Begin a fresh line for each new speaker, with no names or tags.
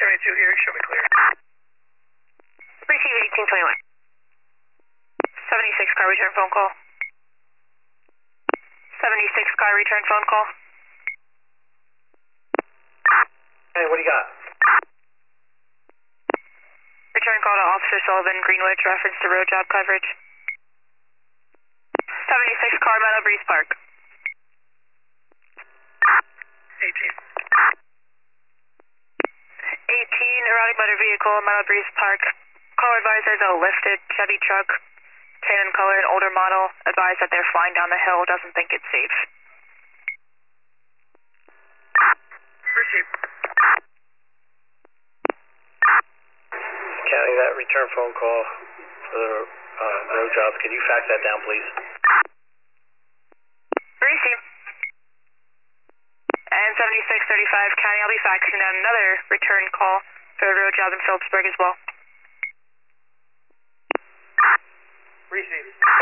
72 here, show me clear.
Receive 1821. 76 car return phone call. 76 car return phone call.
Hey, what do you got?
Return call to Officer Sullivan, Greenwich, reference to road job coverage. 76 car, Meadow Breeze Park.
18.
18, erratic motor vehicle, Meadow Breeze Park. Call advisors a lifted Chevy truck, tan in color, an older model. Advise that they're flying down the hill, doesn't think it's safe.
Receive. Counting that return phone call for the road jobs. Can you fax that down, please?
Receive. And 7635 County, I'll be faxing down another return call for a road job in Phillipsburg as well.
Receive.